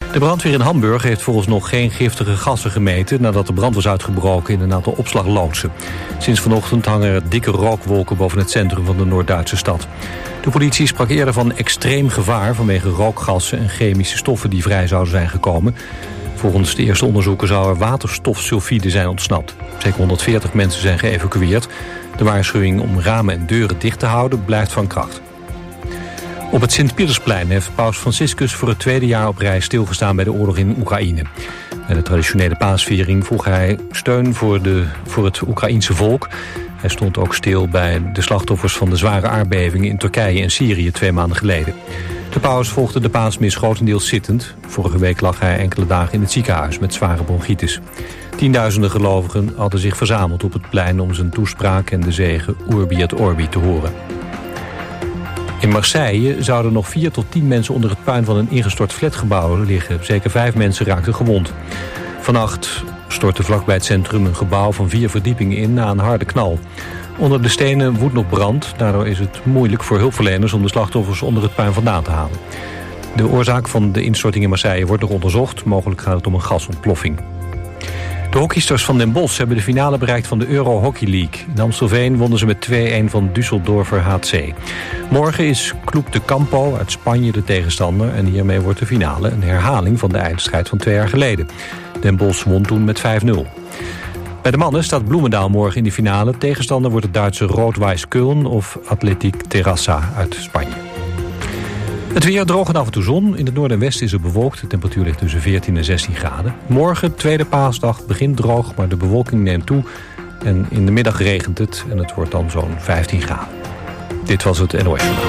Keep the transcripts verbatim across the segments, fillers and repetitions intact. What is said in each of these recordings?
De brandweer in Hamburg heeft volgens nog geen giftige gassen gemeten nadat de brand was uitgebroken in een aantal opslagloodsen. Sinds vanochtend hangen er dikke rookwolken boven het centrum van de Noord-Duitse stad. De politie sprak eerder van extreem gevaar vanwege rookgassen en chemische stoffen die vrij zouden zijn gekomen. Volgens de eerste onderzoeken zou er waterstofsulfide zijn ontsnapt. Zeker honderdveertig mensen zijn geëvacueerd. De waarschuwing om ramen en deuren dicht te houden blijft van kracht. Op het Sint-Pietersplein heeft paus Franciscus voor het tweede jaar op rij stilgestaan bij de oorlog in Oekraïne. Bij de traditionele paasviering vroeg hij steun voor, de, voor het Oekraïense volk. Hij stond ook stil bij de slachtoffers van de zware aardbevingen in Turkije en Syrië twee maanden geleden. De paus volgde de paasmis grotendeels zittend. Vorige week lag hij enkele dagen in het ziekenhuis met zware bronchitis. Tienduizenden gelovigen hadden zich verzameld op het plein om zijn toespraak en de zegen Urbi et Orbi te horen. In Marseille zouden nog vier tot tien mensen onder het puin van een ingestort flatgebouw liggen. Zeker vijf mensen raakten gewond. Vannacht stortte vlakbij het centrum een gebouw van vier verdiepingen in na een harde knal. Onder de stenen woedt nog brand. Daardoor is het moeilijk voor hulpverleners om de slachtoffers onder het puin vandaan te halen. De oorzaak van de instorting in Marseille wordt nog onderzocht. Mogelijk gaat het om een gasontploffing. De hockeysters van Den Bosch hebben de finale bereikt van de Euro Hockey League. In Amstelveen wonnen ze met twee-een van Düsseldorfer H C. Morgen is Club de Campo uit Spanje de tegenstander. En hiermee wordt de finale een herhaling van de eindstrijd van twee jaar geleden. Den Bosch won toen met vijf nul. Bij de mannen staat Bloemendaal morgen in de finale. Tegenstander wordt het Duitse Rot-Weiss Köln of Athletic Terrassa uit Spanje. Het weer droog en af en toe zon. In het noorden en westen is het bewolkt. De temperatuur ligt tussen veertien en zestien graden. Morgen, tweede paasdag, begint droog, maar de bewolking neemt toe. En in de middag regent het en het wordt dan zo'n vijftien graden. Dit was het N O S Journaal.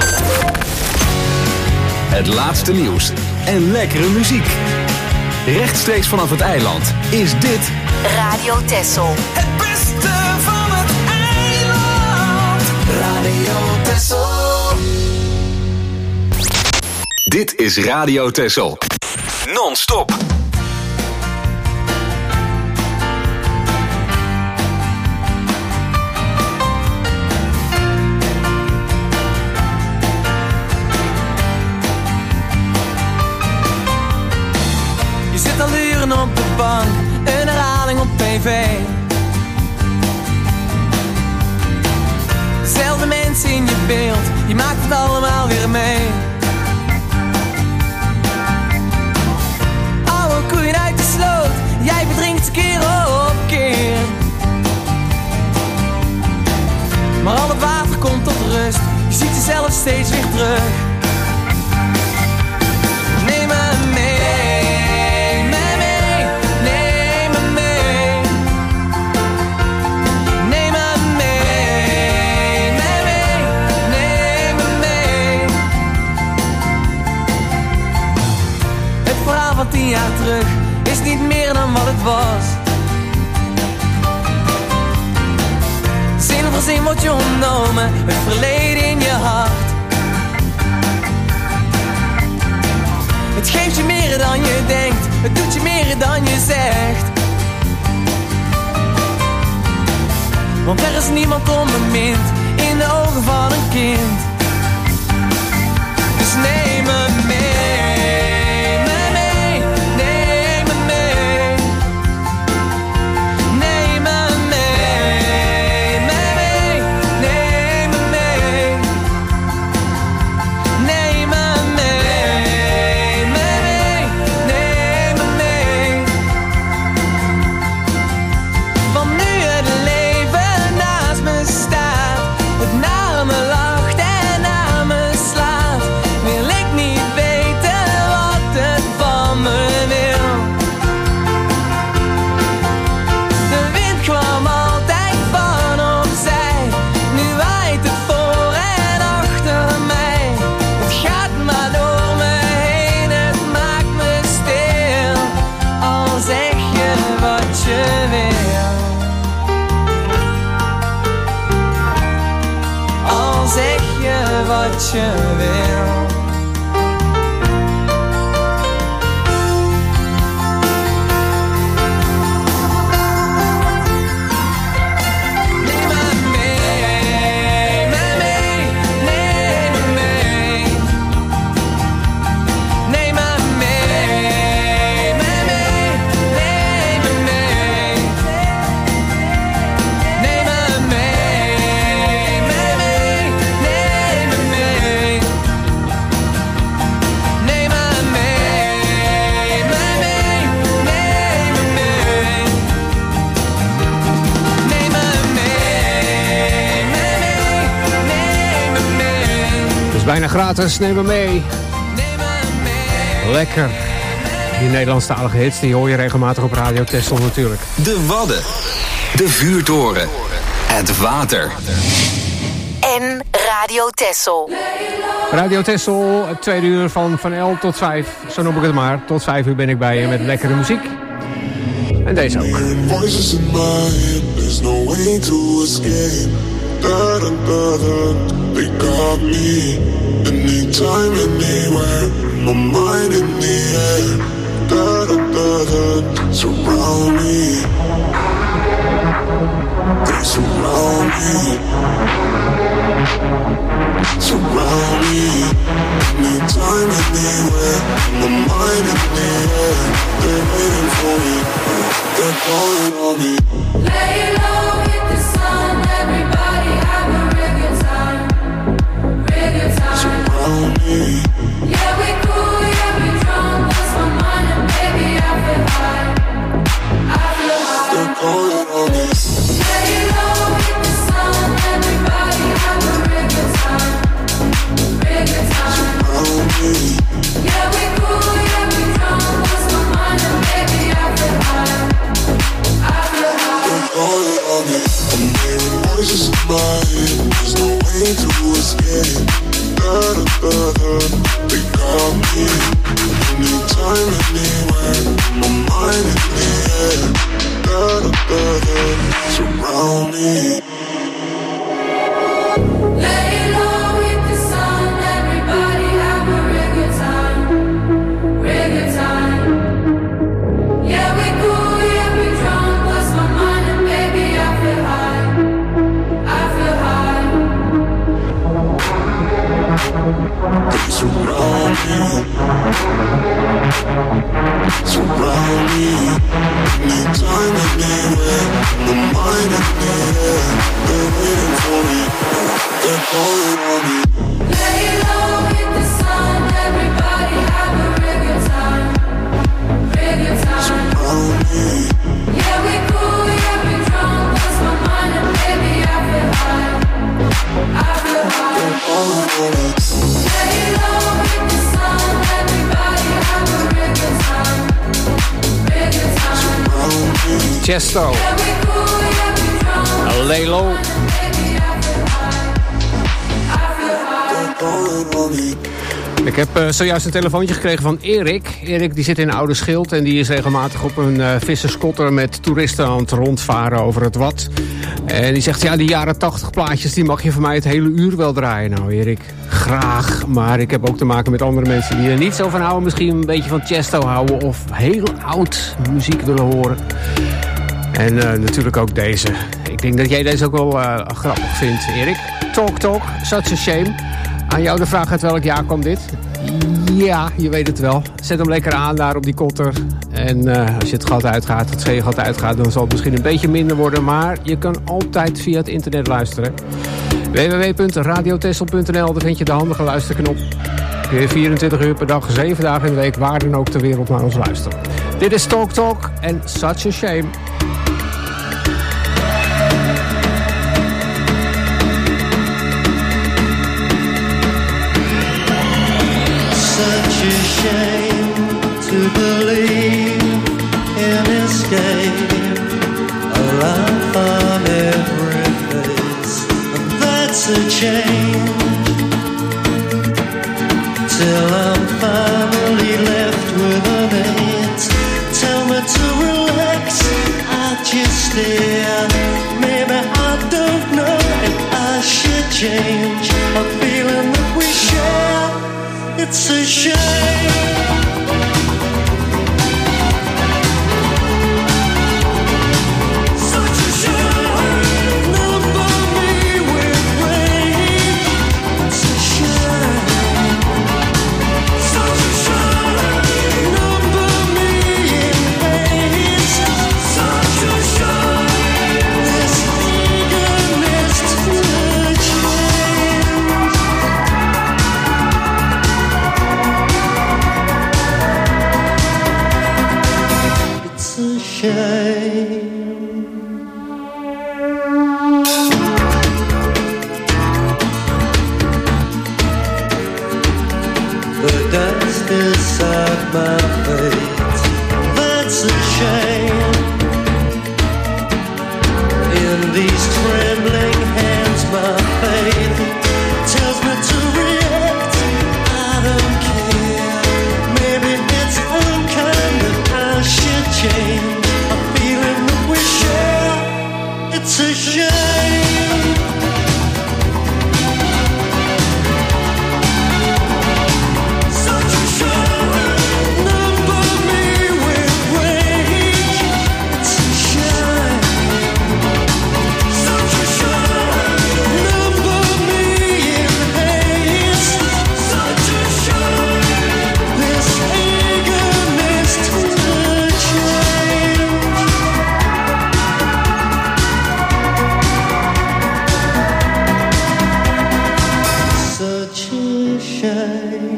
Het laatste nieuws en lekkere muziek. Rechtstreeks vanaf het eiland is dit Radio Texel. Het beste van het eiland. Radio Texel. Dit is Radio Texel. Non-stop. Je zit al uren op de bank, een herhaling op tv. Dezelfde mensen in je beeld, je maakt het allemaal weer mee. Koeien uit de sloot, jij verdrinkt keer op keer. Maar al het water komt tot rust, je ziet jezelf steeds weer terug. Neem me mee, me mee, neem me mee. Neem me mee, me mee, neem me mee. Het verhaal van tien jaar terug is niet meer dan wat het was. Zin voor zin wordt je ontnomen, het verleden in je hart. Het geeft je meer dan je denkt, het doet je meer dan je zegt. Want er is niemand onbemind in de ogen van een kind. Dus neem me mee. Wat je wil. Neem me mee, neem me mee. Neem me mee, gratis, neem me mee. Lekker. Die Nederlandstalige hits, die hoor je regelmatig op Radio Texel natuurlijk. De Wadden. De Vuurtoren. Het water. En Radio Texel. Radio Texel, het tweede uur van, van elf tot vijf. Zo noem ik het maar. Tot vijf uur ben ik bij je met lekkere muziek. En deze ook. Voices in my head, there's no way to escape. Da da da da, they got me. Anytime, anywhere, my mind in the air. Da da da da, surround me. They surround me. Surround me. Anytime, anywhere, my mind in the air. They're waiting for me. They're calling on me. Lay low, hit the sun. Everybody have a real good time. Real good time. Surround me. Yeah, we cool, yeah, we drunk. Lost my mind and baby, I feel high. I feel high. They're calling on me. Lay low, hit the sun. Everybody have a real good time. Real good time. Surround me. Yeah, we cool, yeah, we drunk. Lost my mind and baby, I feel high. They're calling on me. I'm hearing voices in my head. There's no way to escape. Da da da da. They got me. Anytime, anywhere. My mind in the air. Da da da da. Surround me. Lay low, hit the sun. Everybody have a real good time. Real good time. Yeah, we cool, yeah, we drunk. Lost my mind and baby, I feel high. I feel high. They surround me. Surround me. Anytime, anywhere. My mind in the air. They're waiting for me. They're calling on me. Lay low, hit the sun. Everybody have a real good time. Real good time. Surround me. Yeah, we cool, yeah, we drunk. Lost my mind and baby, I feel high. I feel high. They're calling on me. Lay low, hit the sun. Everybody have a real good time. Real good time. Surround me. Chesto. Yeah, we cool, yeah, we drunk. Lay low. Baby, I feel high. I feel high. They're calling on me. Ik heb uh, zojuist een telefoontje gekregen van Erik. Erik die zit in Oude Schild en die is regelmatig op een uh, visserskotter met toeristen aan het rondvaren over het Wad. En die zegt, ja, die jaren tachtig plaatjes, die mag je voor mij het hele uur wel draaien. Nou Erik, graag. Maar ik heb ook te maken met andere mensen die er niet zo van houden. Misschien een beetje van Chesto houden of heel oud muziek willen horen. En uh, natuurlijk ook deze. Ik denk dat jij deze ook wel uh, grappig vindt, Erik. Talk Talk, Such a Shame. Aan jou de vraag, uit welk jaar kwam dit? Ja, je weet het wel. Zet hem lekker aan daar op die kotter. En uh, als je het gat uitgaat, het zeegat uitgaat, dan zal het misschien een beetje minder worden. Maar je kan altijd via het internet luisteren. w w w punt radio texel punt n l, daar vind je de handige luisterknop. Kun je vierentwintig uur per dag, zeven dagen in de week, waar dan ook ter wereld naar ons luisteren. Dit is Talk Talk en Such a Shame. Such a shame to believe in escape, a laugh on every face, and that's a change. Till I'm finally left with an eight. Tell me to relax, I just stare. Maybe I don't know if I should change a feeling that we share. It's a shame. it's a shame. In these trembling hands, my faith tells me to react. I don't care. Maybe it's unkind that I should change a feeling that we share. It's a shame. Such a shame. Number me with rage. It's a shame. Such a shame. Number me in haste. Such a shame. This eagerness to change. Such a shame.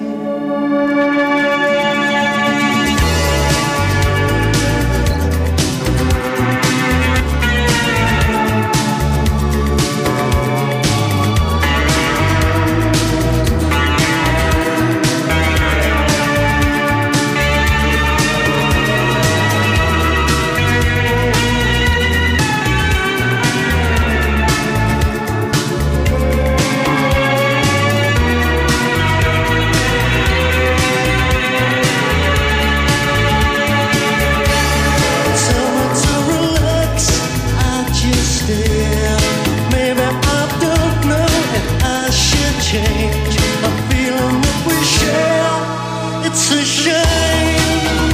Tell me to relax, I just stare. Maybe I don't know if I should change a feeling that we share. It's a shame.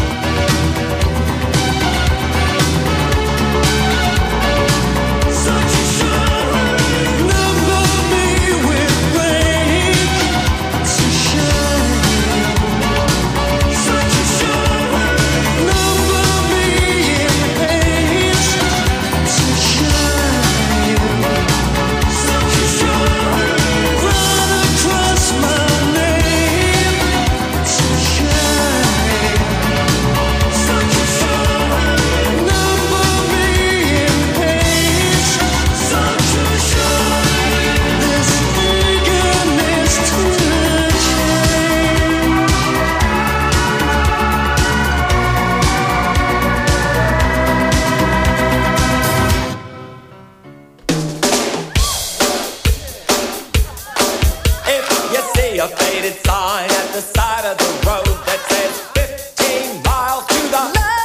Such a shame. Number me with rage. It's a shame. Such a shame. Number me in haste. It's a shame. Such a shame. Run across my name. It's a shame. Such a shame. Number me in haste. Such a shame. This eagerness to change. If you see a faded sign at the side of the road that says fifteen miles to the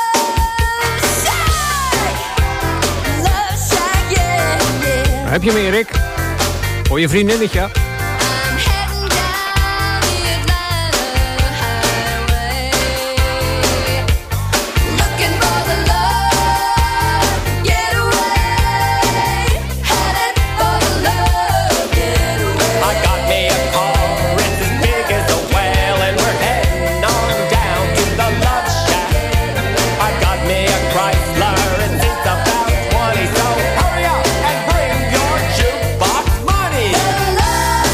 Heb je hem, Erik? Voor je vriendinnetje. I got me a car, it's as big as a whale, and we're heading on down to the Love Shack. I got me a Chrysler, it seats about twenty, so hurry up and bring your jukebox money.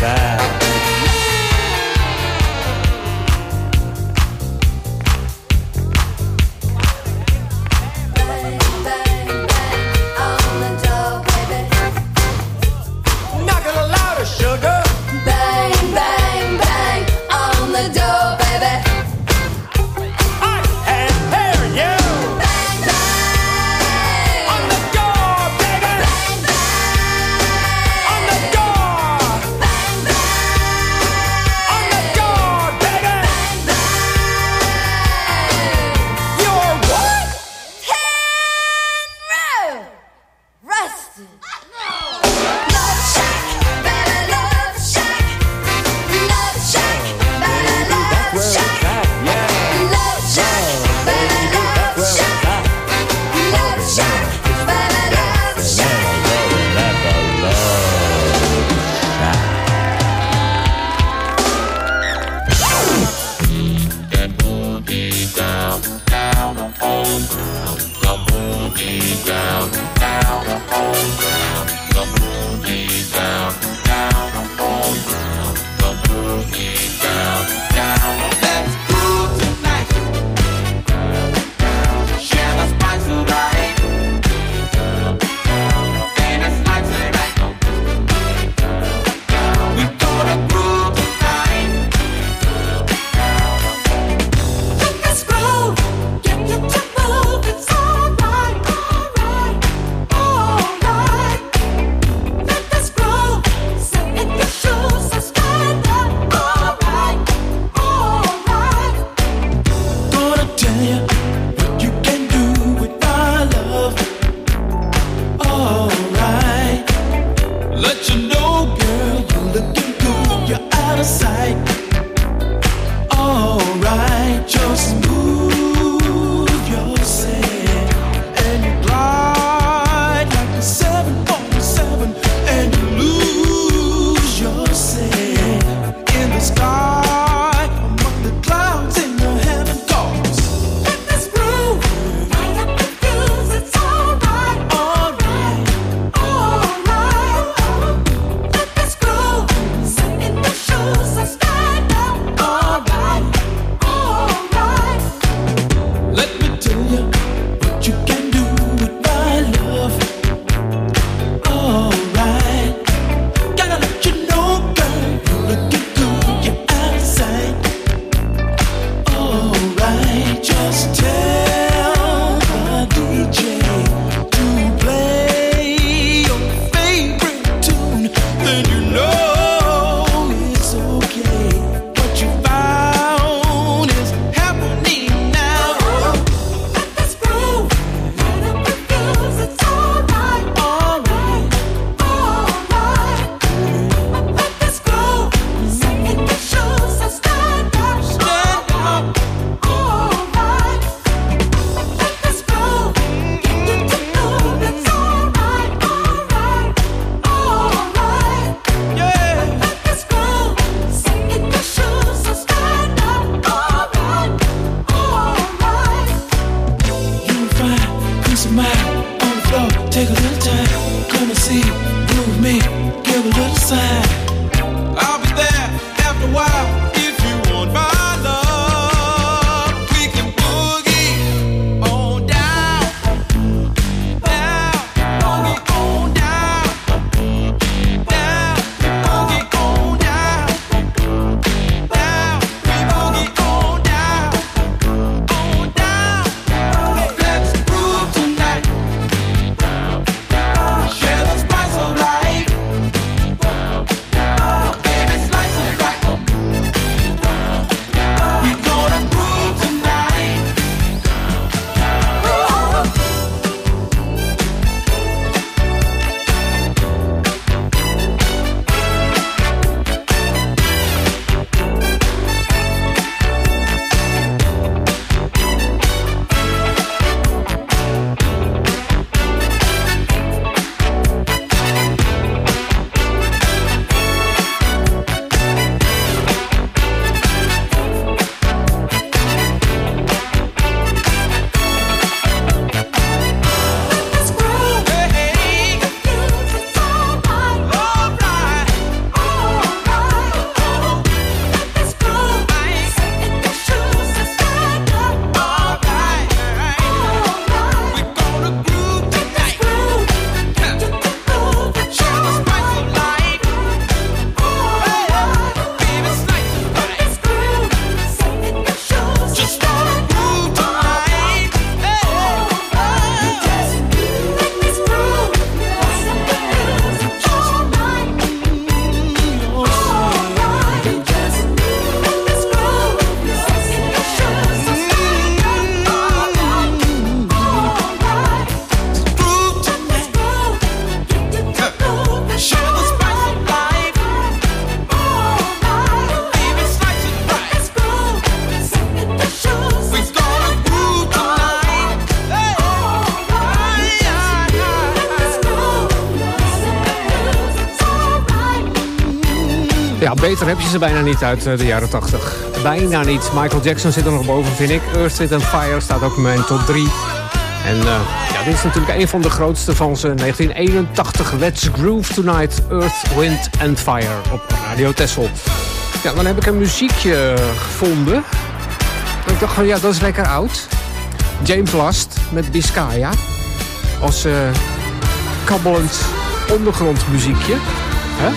that. Bang, bang, bang on the door, baby. Knock it louder, sugar. Bang, bang, bang on the door, baby. I can't hear you. Bang, bang On the door, baby. bang, bang On the door. bang, bang. Ja, beter heb je ze bijna niet uit uh, de jaren tachtig. Bijna niet. Michael Jackson zit er nog boven, vind ik. Earth, Wind and Fire staat ook in mijn top drie. En uh, ja, dit is natuurlijk een van de grootste van zijn negentien eenentachtig. Let's Groove Tonight, Earth, Wind and Fire op Radio Texel. Ja, dan heb ik een muziekje gevonden. Ik dacht van, ja, dat is lekker oud. James Last met Biscaya. Als uh, kabbelend ondergrondmuziekje. Hè?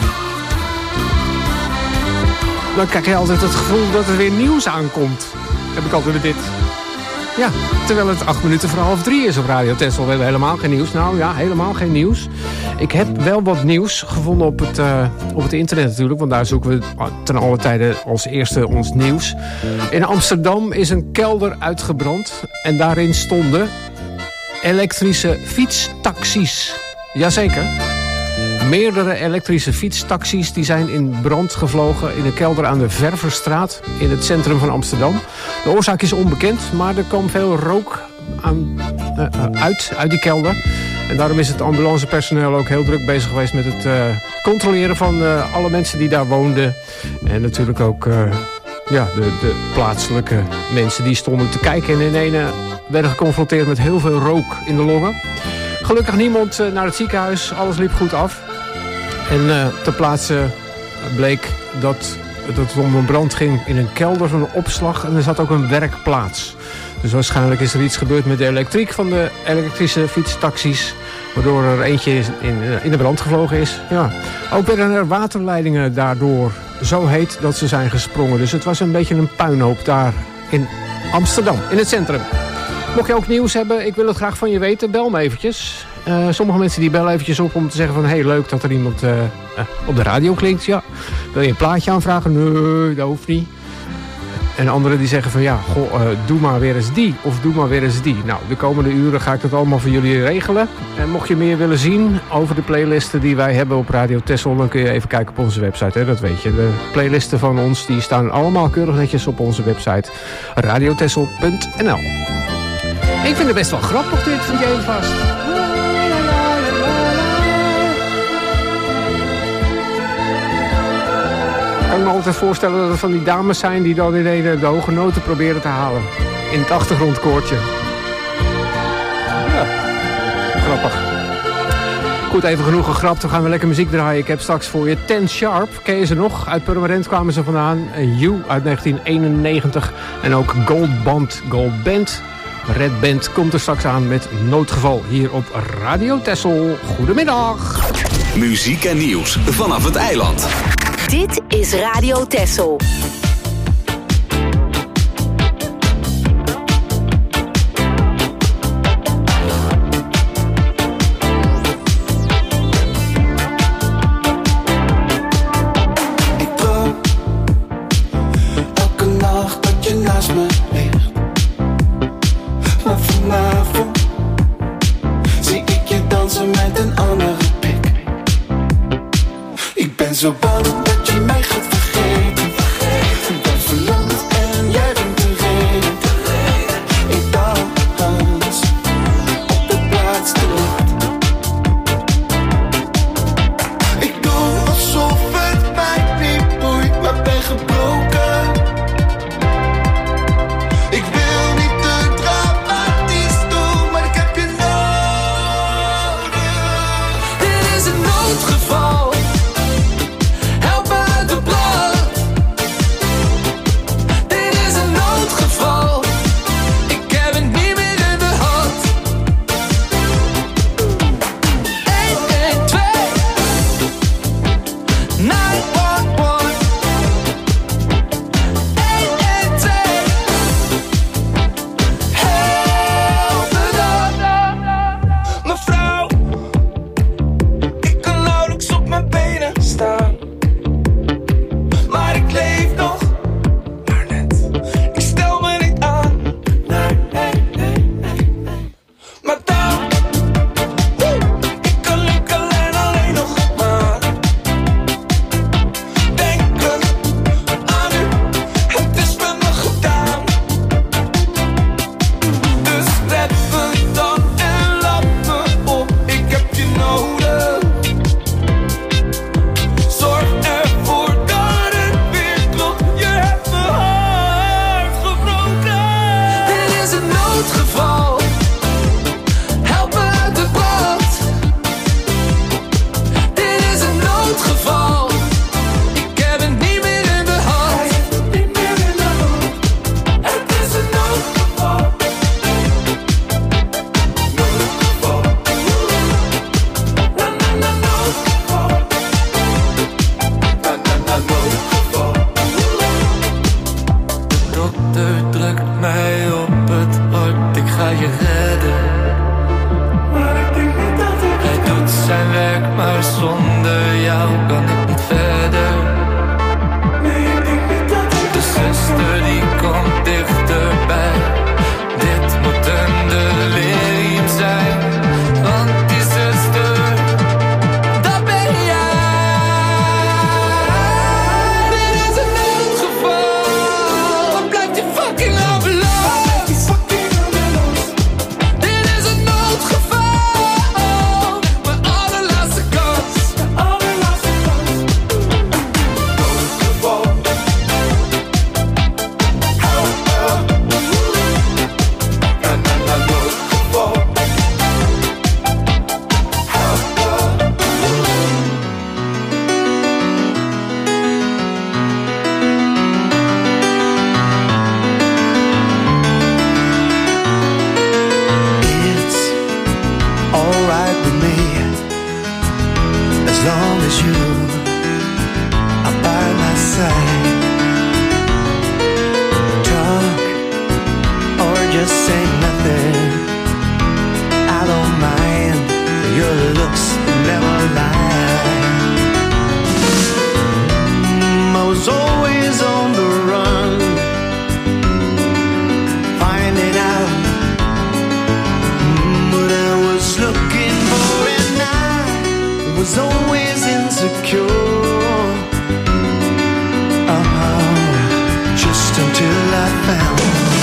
Dan krijg je altijd het gevoel dat er weer nieuws aankomt. Heb ik altijd met dit. Ja, terwijl het acht minuten voor half drie is op Radio Texel. We hebben helemaal geen nieuws. Nou ja, helemaal geen nieuws. Ik heb wel wat nieuws gevonden op het, uh, op het internet natuurlijk. Want daar zoeken we ten alle tijde als eerste ons nieuws. In Amsterdam is een kelder uitgebrand. En daarin stonden elektrische fietstaxis. Jazeker. Meerdere elektrische fietstaxis die zijn in brand gevlogen in een kelder aan de Ververstraat in het centrum van Amsterdam. De oorzaak is onbekend, maar er kwam veel rook aan, uh, uit, uit die kelder. En daarom is het ambulancepersoneel ook heel druk bezig geweest met het uh, controleren van uh, alle mensen die daar woonden. En natuurlijk ook uh, ja, de, de plaatselijke mensen die stonden te kijken en in ene werden geconfronteerd met heel veel rook in de longen. Gelukkig niemand uh, naar het ziekenhuis, alles liep goed af. En uh, ter plaatse bleek dat, dat het om een brand ging in een kelder van een opslag. En er zat ook een werkplaats. Dus waarschijnlijk is er iets gebeurd met de elektriek van de elektrische fietstaxis. Waardoor er eentje in, in de brand gevlogen is. Ja. Ook werden er waterleidingen daardoor zo heet dat ze zijn gesprongen. Dus het was een beetje een puinhoop daar in Amsterdam, in het centrum. Mocht je ook nieuws hebben, ik wil het graag van je weten, bel me eventjes. Uh, sommige mensen die bellen eventjes op om te zeggen van... hé, hey, leuk dat er iemand uh, uh, op de radio klinkt. Ja. Wil je een plaatje aanvragen? Nee, dat hoeft niet. En anderen die zeggen van ja, goh, uh, doe maar weer eens die of doe maar weer eens die. Nou, de komende uren ga ik dat allemaal voor jullie regelen. En mocht je meer willen zien over de playlisten die wij hebben op Radio Texel... dan kun je even kijken op onze website, hè? Dat weet je. De playlisten van ons die staan allemaal keurig netjes op onze website radiotexel punt n l. Ik vind het best wel grappig dit van James Last. Ik kan me altijd voorstellen dat het van die dames zijn die dan in de hoge noten proberen te halen. In het achtergrondkoortje. Ja, grappig. Goed, even genoeg gegrapt. We gaan weer lekker muziek draaien. Ik heb straks voor je Ten Sharp. Ken je ze nog? Uit Purmerend kwamen ze vandaan. You uit negentien eenennegentig. En ook Gold Band. Gold Band. Red Band komt er straks aan met Noodgeval hier op Radio Texel. Goedemiddag. Muziek en nieuws vanaf het eiland. Dit is Radio Texel. Ik droom elke nacht dat je naast me ligt. Maar vanavond zie ik je dansen met een andere pik. Ik ben zo bang dat je mij gaat vergeten. Ik ben verlamd en jij bent de reden. Ik dans op de plaats te laat. Ik doe alsof het mij niet boeit, maar ben gebroken. Ik wil niet te dramatisch doen, maar ik heb je nodig. Dit is een noodgeval. Help uit de brand. noodgeval. De dokter drukt mij op het hart, ik ga je redden. Maar ik denk niet dat ik Hij doet zijn werk, maar zonder jou kan ik niet verder. Nee, ik denk niet dat ik De zuster die komt dichterbij. Dit moet een delirium zijn. Want die zuster, dat ben jij. Dit is een noodgeval. Wat blijft die fucking ambulance? Dit is een noodgeval. Mijn allerlaatste kans. Allerlaatste kans. Noodgeval. Help, help. Na, na, na, noodgeval. Help, help. It's alright with me as long as you are by my side. Talk or just say nothing. I don't mind. Your looks never lie. Mm, I was always on the run, finding out Mm, what I was looking for, and I was always insecure. Oh, just until I found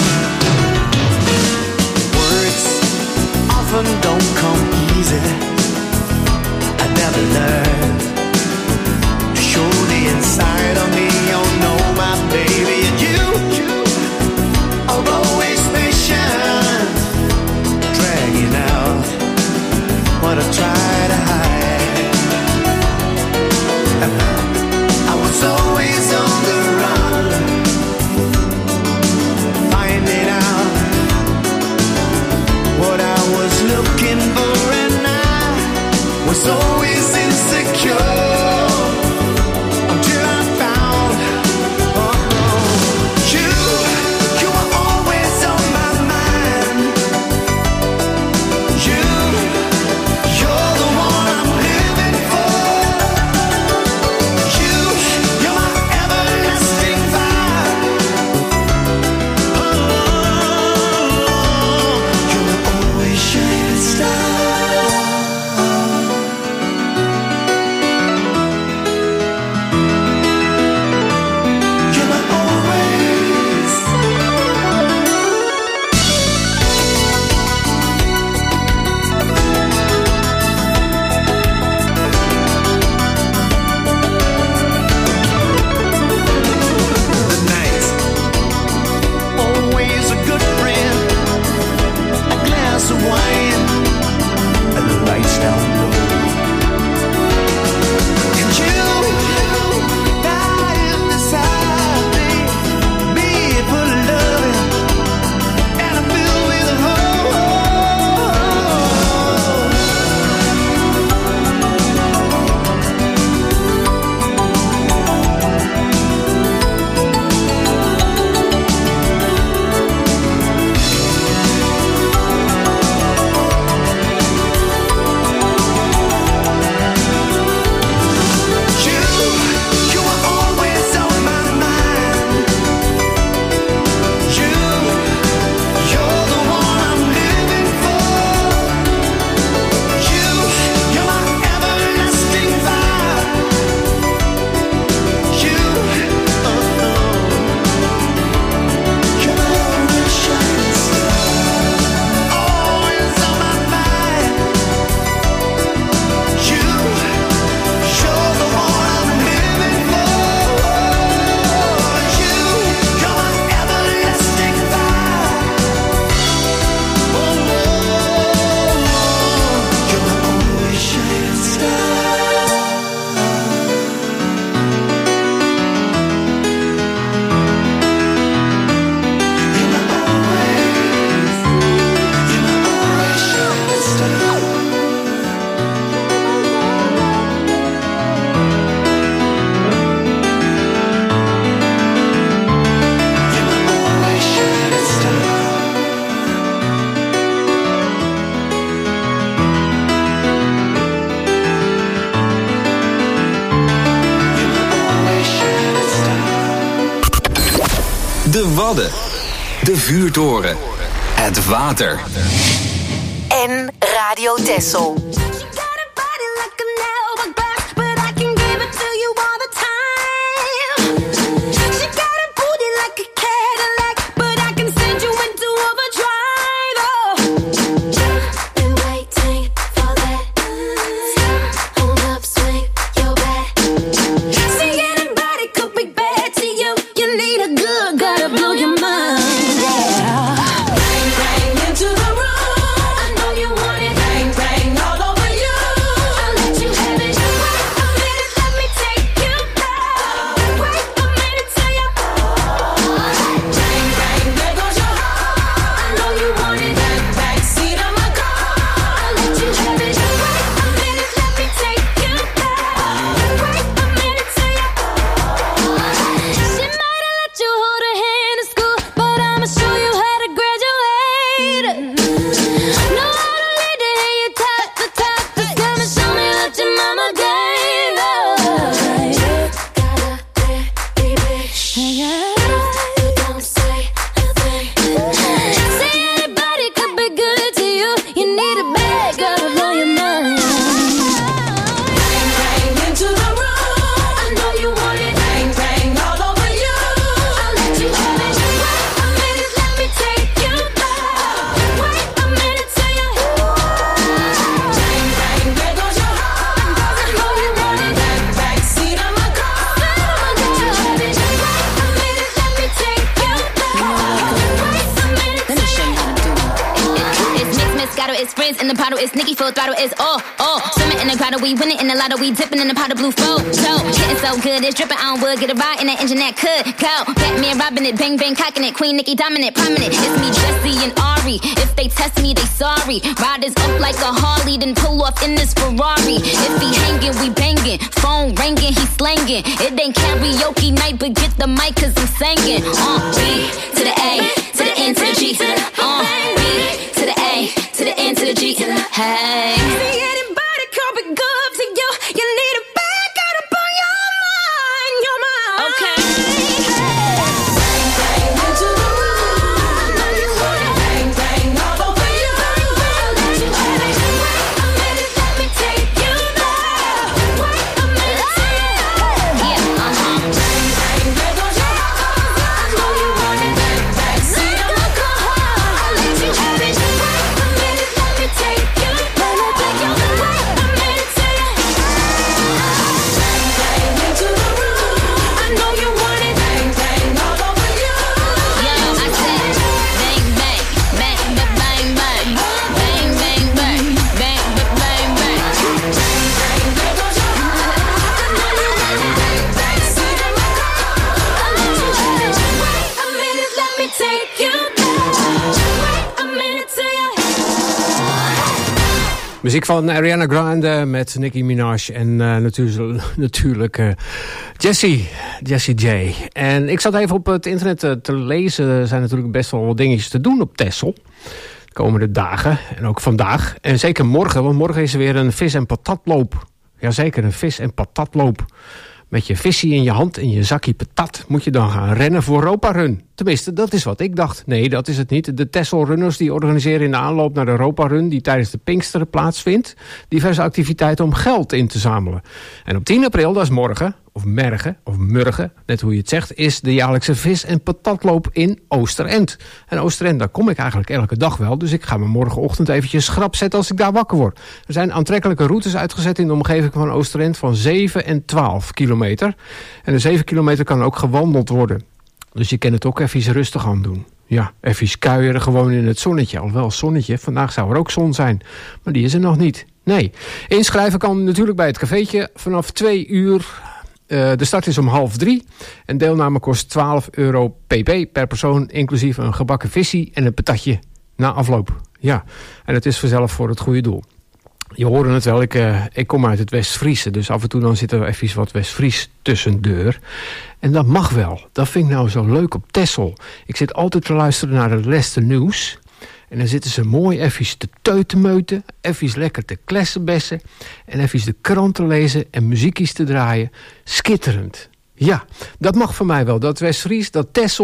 words often don't come easy. I never learned to show the inside of me. Oh no, my baby, and you are always patient, dragging out what I try to hide. De Wadden. De vuurtoren. Het water. En Radio Texel. We winning in the lotto, we dipping in the pot of blue flow. So, getting so good, it's dripping on wood. Get a ride in that engine that could go. Batman robbing it, bang bang cocking it. Queen Nicki dominant, prominent. It's me, Jesse and Ari. If they test me, they sorry. Riders up like a Harley, then pull off in this Ferrari. If he hanging, we banging. Phone ringing, he slanging. It ain't karaoke night, but get the mic cause I'm singing. Uh, B to the A, to the N to the G. Uh, B to the A, to the N to the G. Hey. Muziek van Ariana Grande met Nicki Minaj en uh, natuurlijk, natuurlijk uh, Jessie, Jessie J. En ik zat even op het internet uh, te lezen. Er zijn natuurlijk best wel wat dingetjes te doen op Texel. De komende dagen en ook vandaag. En zeker morgen, want morgen is er weer een vis- en patatloop. Jazeker, een vis- en patatloop. Met je visie in je hand en je zakje patat moet je dan gaan rennen voor Europa Run. Tenminste, dat is wat ik dacht. Nee, dat is het niet. De Texel Runners die organiseren in de aanloop naar de Europa Run, die tijdens de Pinksteren plaatsvindt, diverse activiteiten om geld in te zamelen. En op tien april, dat is morgen, of mergen, of murgen, net hoe je het zegt, is de jaarlijkse vis- en patatloop in Oosterend. En Oosterend, daar kom ik eigenlijk elke dag wel, dus ik ga me morgenochtend eventjes schrap zetten als ik daar wakker word. Er zijn aantrekkelijke routes uitgezet in de omgeving van Oosterend van zeven en twaalf kilometer. En de zeven kilometer kan ook gewandeld worden. Dus je kan het ook even rustig aan doen. Ja, even kuieren gewoon in het zonnetje. Alhoewel zonnetje, vandaag zou er ook zon zijn. Maar die is er nog niet. Nee. Inschrijven kan natuurlijk bij het cafeetje vanaf twee uur. Uh, de start is om half drie. En deelname kost twaalf euro pp per persoon. Inclusief een gebakken visie en een patatje na afloop. Ja, en het is vanzelf voor het goede doel. Je hoorde het wel, ik, uh, ik kom uit het West-Friese. Dus af en toe dan zit er even wat West-Fries tussendeur. En dat mag wel. Dat vind ik nou zo leuk op Texel. Ik zit altijd te luisteren naar het laatste nieuws. En dan zitten ze mooi even te teutemeuten. Even lekker te klessenbessen. En even de kranten lezen en muziekjes te draaien. Skitterend. Ja, dat mag voor mij wel. Dat West-Fries, dat Texels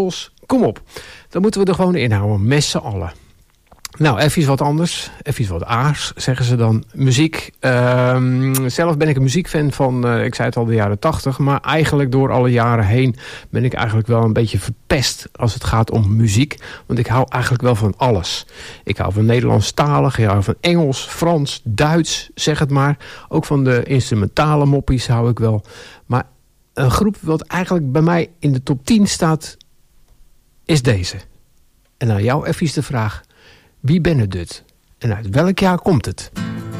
Kom op, dan moeten we er gewoon inhouden, met z'n allen. Nou, even iets wat anders. Even iets wat aars, zeggen ze dan. Muziek. Um, zelf ben ik een muziekfan van, uh, ik zei het al, de jaren tachtig. Maar eigenlijk door alle jaren heen ben ik eigenlijk wel een beetje verpest als het gaat om muziek. Want ik hou eigenlijk wel van alles. Ik hou van Nederlandstalig, ik hou van Engels, Frans, Duits, zeg het maar. Ook van de instrumentale moppies hou ik wel. Maar een groep wat eigenlijk bij mij in de top tien staat, is deze. En aan jou even de vraag: wie ben het dit? En uit welk jaar komt het?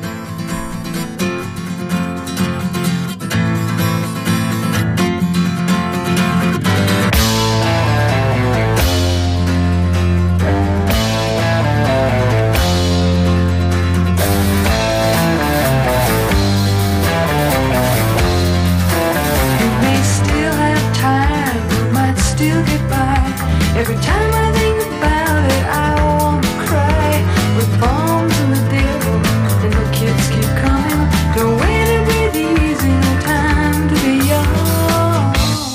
Every time I think about it, I wanna cry. With bombs and the devil, and the kids keep coming. The way to breathe easy, no time to be young.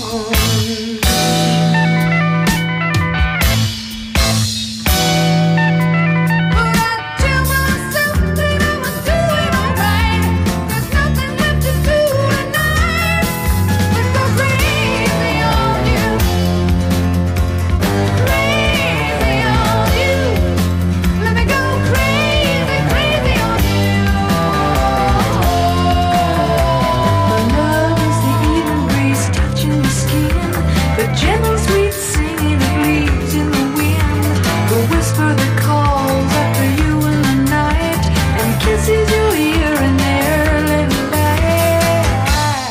But I tell myself that I'ma do it alright. There's nothing left to do tonight but go crazy on you. Gentle sweet singing that leaves in the wind, the whisper that calls after you in the night, and kisses you here and there, little light.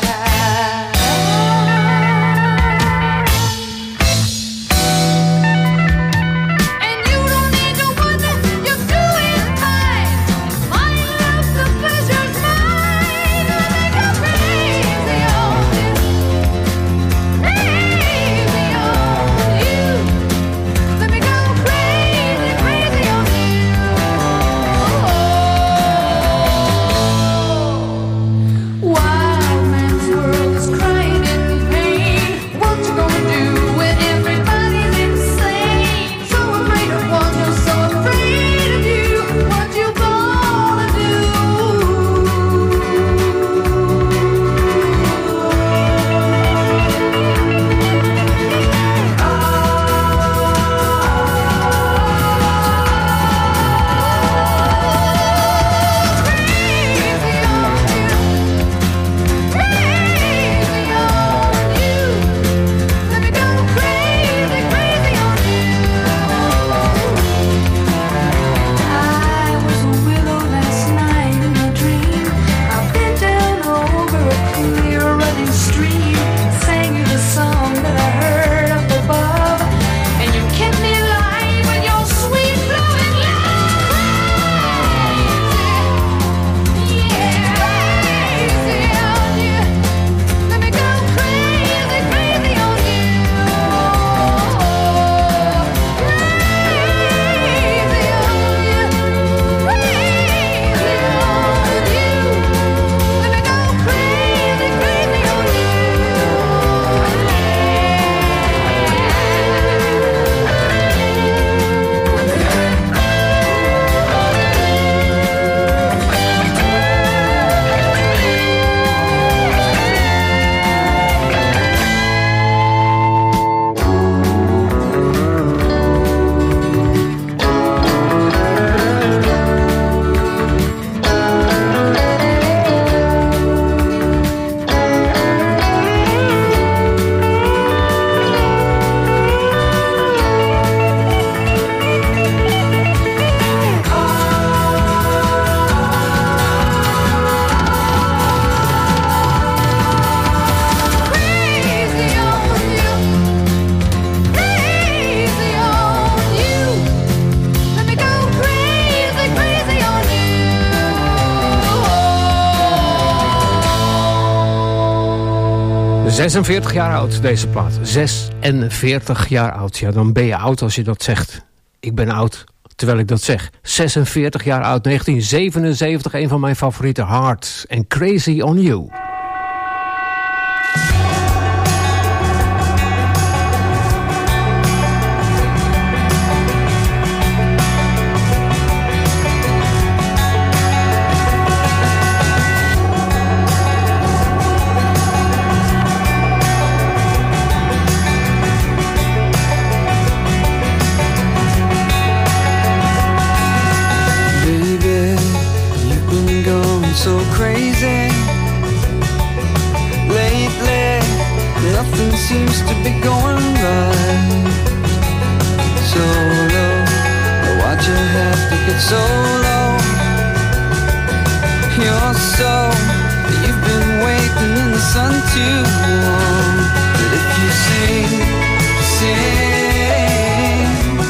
And you don't need to wonder, you're doing fine. My love, the pleasure's mine. Let me go crazy on you. zesenveertig jaar oud, deze plaat. zesenveertig jaar oud. Ja, dan ben je oud als je dat zegt. Ik ben oud, terwijl ik dat zeg. zesenveertig jaar oud, negentien zevenenzeventig. Een van mijn favoriete, Heart en Crazy on You. seems to be going right. So low, why'd you have to get so low? You're so, you've been waiting in the sun too long. But if you sing, sing,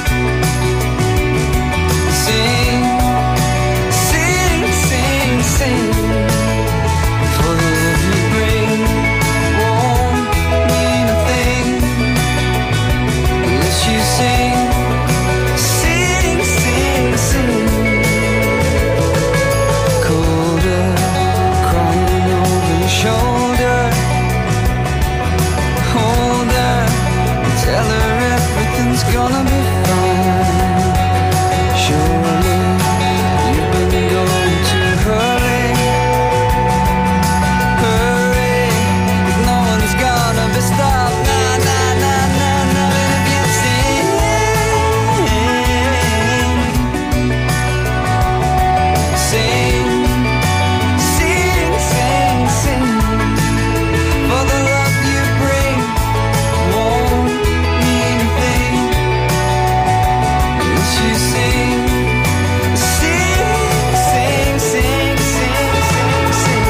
sing, sing, sing, sing, for the love you bring won't mean a thing unless you sing, sing, sing, sing. Colder, crying over your shoulder. Hold her, tell her everything's gonna be fine. Surely you've been going too hurry, hurry. No one's gonna be stopped. Nah, nah, nah, nah, nah. And if you sing, sing, sing, sing, sing, for the love you bring won't mean a thing unless you sing, sing, sing, sing, sing, sing, sing.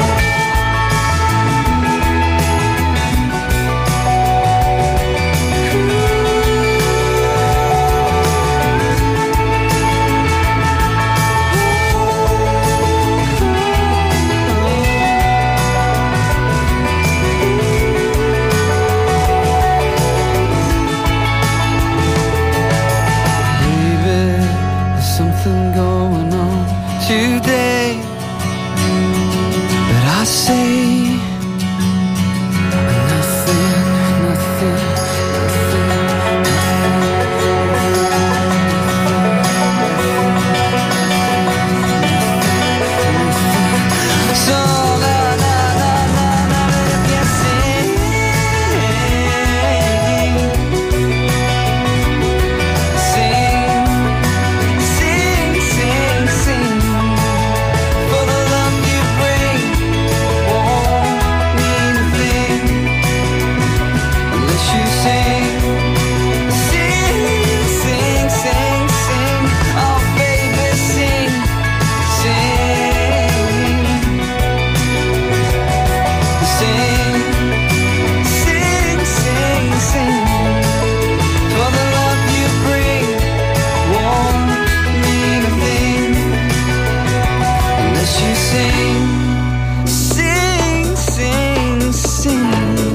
Baby, there's something going on today, but I say nothing, nothing, nothing. So la la la la la, if you sing, sing, sing, sing, sing, for the love you bring won't mean a thing unless you sing, sing, sing, sing, sing. Oh baby, sing, sing, sing, sing, sing, sing, for the love you bring won't mean a thing unless you sing, sing, sing, sing.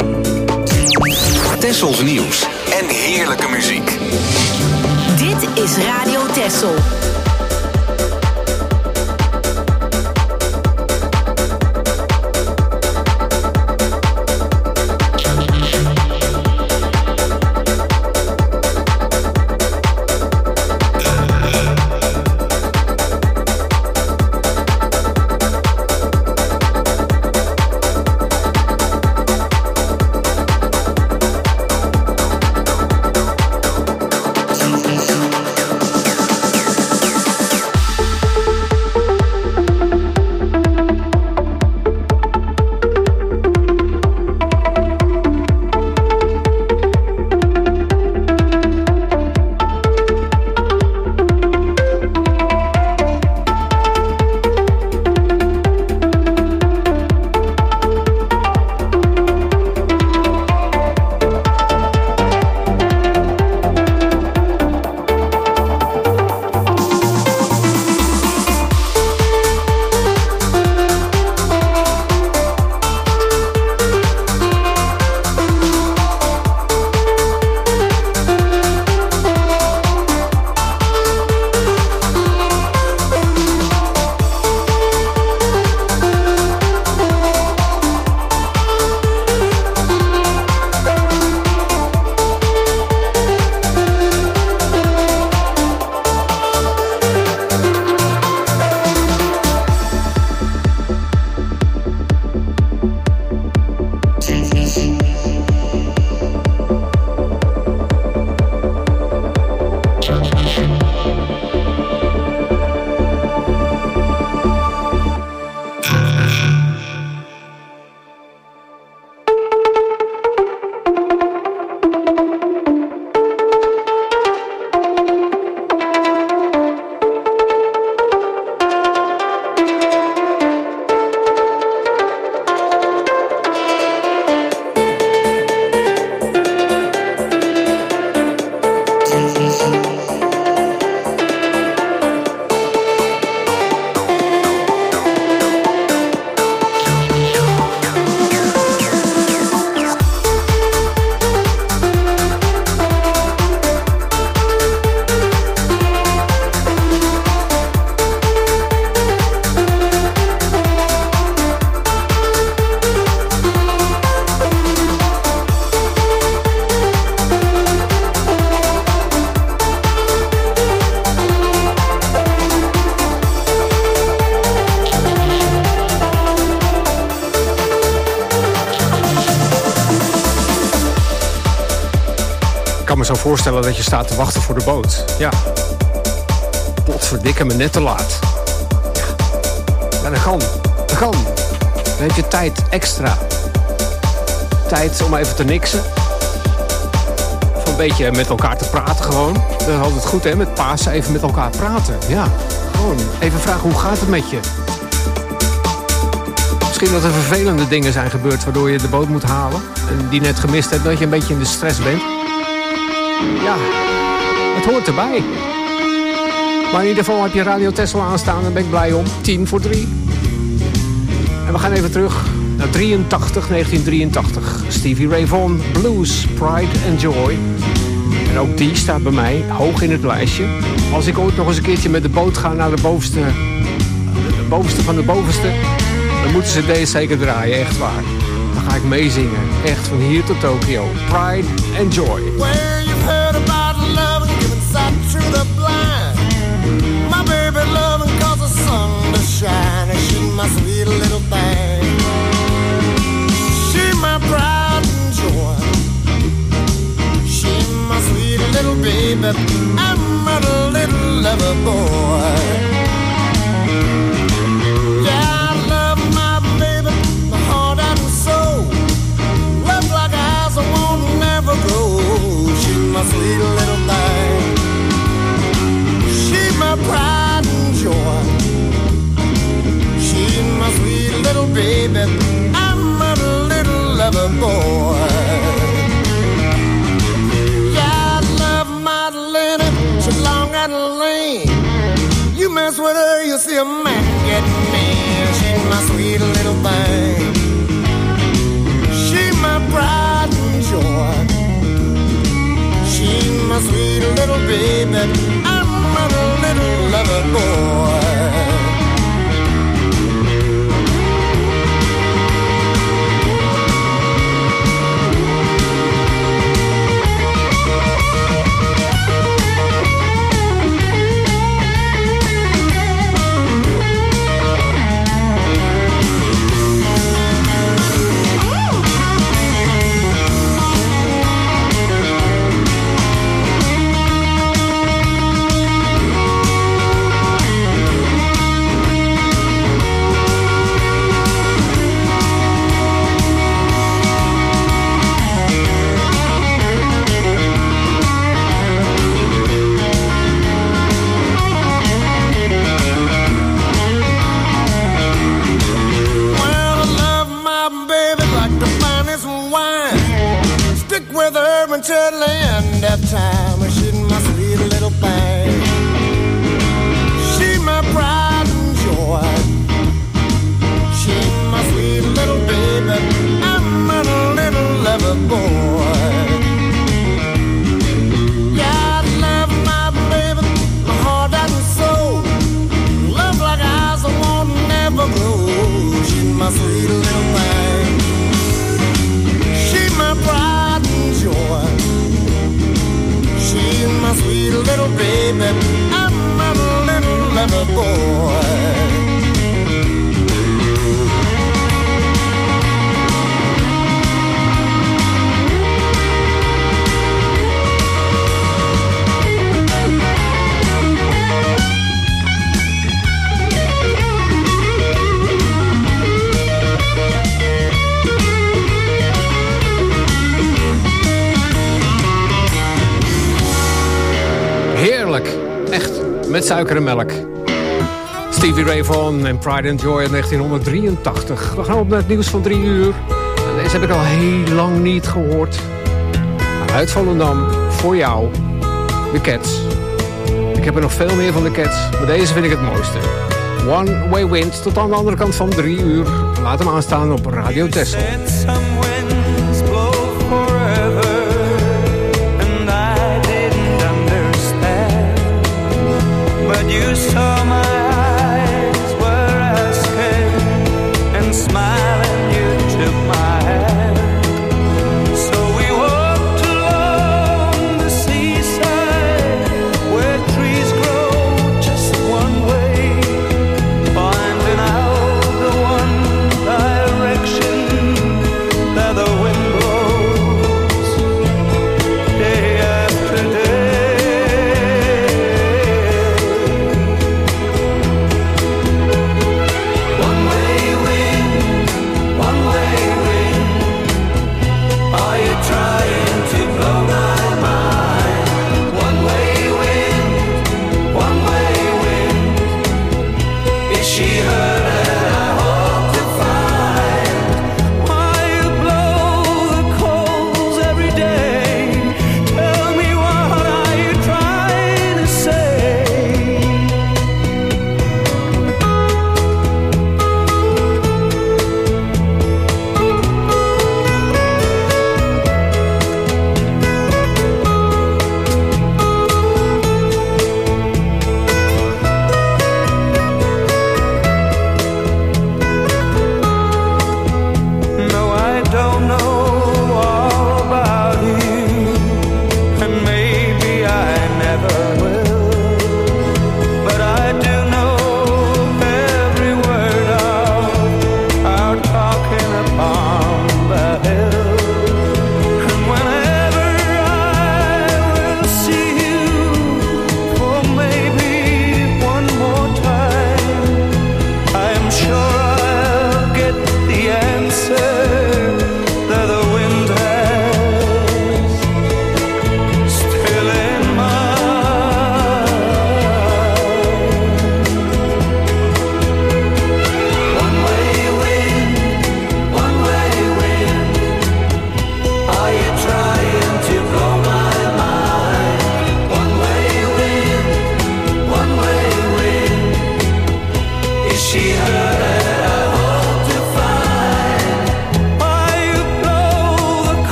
Tessels nieuws en heerlijke muziek. Dit is Radio Tessel. kan me zo voorstellen dat je staat te wachten voor de boot. Ja. Potverdikke me, net te laat. Ja, dat kan. Dat kan. Dan heb je tijd extra. Tijd om even te niksen. Of een beetje met elkaar te praten gewoon. Dat is altijd goed, hè, met Pasen even met elkaar praten. Ja, gewoon even vragen, hoe gaat het met je? Misschien dat er vervelende dingen zijn gebeurd waardoor je de boot moet halen. En die net gemist hebt, dat je een beetje in de stress bent. Ja, het hoort erbij. Maar in ieder geval heb je Radio Tesla aanstaan, daar ben ik blij om. Tien voor drie. En we gaan even terug naar drieëntachtig, negentien drieëntachtig. Stevie Ray Vaughan, Blues, Pride and Joy. En ook die staat bij mij hoog in het lijstje. Als ik ooit nog eens een keertje met de boot ga naar de bovenste, de bovenste van de bovenste, dan moeten ze deze zeker draaien, echt waar. Dan ga ik meezingen, echt van hier tot Tokio. Pride and Joy. Where you've heard about love and giving sight to the blind. My baby loving cause the sun to shine, and she my sweet little thing. She my pride and joy. She my sweet little baby. I'm a little lover boy. Yeah, I love my baby, my heart and soul. Love like eyes I won't never grow. She my sweet little thing. She my pride and joy. She my sweet little baby. I'm a little lover boy. Yeah, I love Madeline. She's long and lean. You mess with her, you see a man get mean. She's my sweet little thing. She my pride and joy. She my sweet little baby. I'm a little lover boy. Until the end of time, she's my sweet little thing. She my pride and joy. She my sweet little baby. I'm a little lover boy. Yeah, I love my baby, my heart and soul. Love like eyes I won't never grow. She's my sweet little thing. She my pride and joy. She's my sweet little baby. I'm a little lover boy. Heerlijk. Echt. Met suiker en melk. Stevie Ray Vaughan en Pride and Joy in negentien drieëntachtig. We gaan op naar het nieuws van drie uur. En deze heb ik al heel lang niet gehoord. Uit Volendam. Voor jou. De Cats. Ik heb er nog veel meer van de Cats. Maar deze vind ik het mooiste. One Way Wind tot aan de andere kant van drie uur. Laat hem aanstaan op Radio Texel. You saw my eyes were asking, and smiling you took my hand. So we walked along the seaside, where trees grow just one way, finding out the one direction that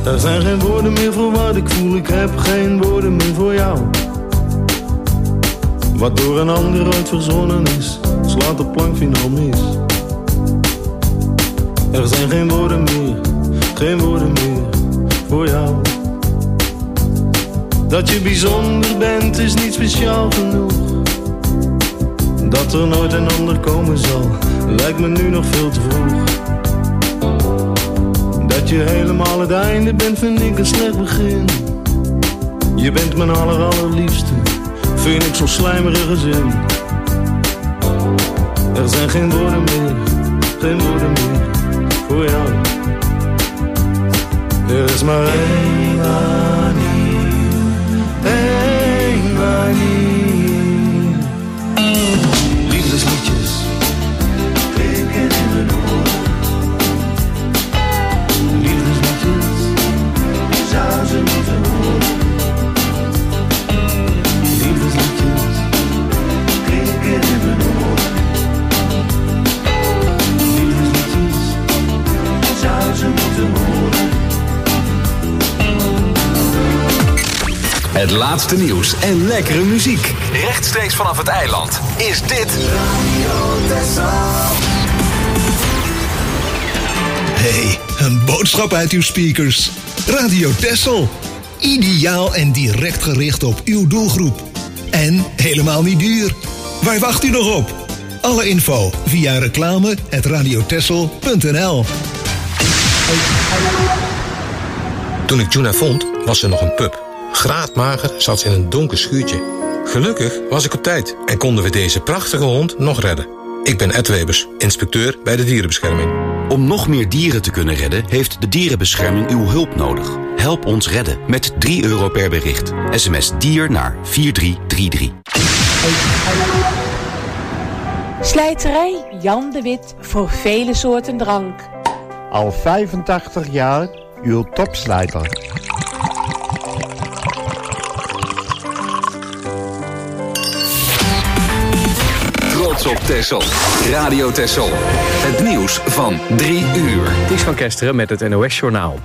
Er zijn geen woorden meer voor wat ik voel, ik heb geen woorden meer voor jou. Wat door een ander ooit verzonnen is, slaat de plank finaal mis. Er zijn geen woorden meer, geen woorden meer voor jou. Dat je bijzonder bent is niet speciaal genoeg. Dat er nooit een ander komen zal, lijkt me nu nog veel te vroeg. Dat je helemaal het einde bent, vind ik een slecht begin. Je bent mijn aller allerliefste, vind ik zo'n slijmerige zin. Er zijn geen woorden meer, geen woorden meer voor jou. Er is maar één manier, één manier. Liefdesliedjes klinken in mijn oren. Liefdesliedjes, je zou ze moeten horen. Liefdesliedjes klinken in mijn oren. Liefdesliedjes, je zou ze moeten horen. Het laatste nieuws en lekkere muziek. Rechtstreeks vanaf het eiland is dit Radio Texel. Hey, een boodschap uit uw speakers. Radio Texel. Ideaal en direct gericht op uw doelgroep. En helemaal niet duur. Waar wacht u nog op? Alle info via reclame at radiotexel punt n l. Toen ik Juna vond, was ze nog een pup. Graadmager zat ze in een donker schuurtje. Gelukkig was ik op tijd en konden we deze prachtige hond nog redden. Ik ben Ed Webers, inspecteur bij de dierenbescherming. Om nog meer dieren te kunnen redden, heeft de dierenbescherming uw hulp nodig. Help ons redden met drie euro per bericht. S M S dier naar vier drie drie drie. Slijterij Jan de Wit voor vele soorten drank. Al vijfentachtig jaar uw topslijter. Trots op Texel. Radio Texel. Het nieuws van drie uur. Ties van Kesteren met het N O S Journaal.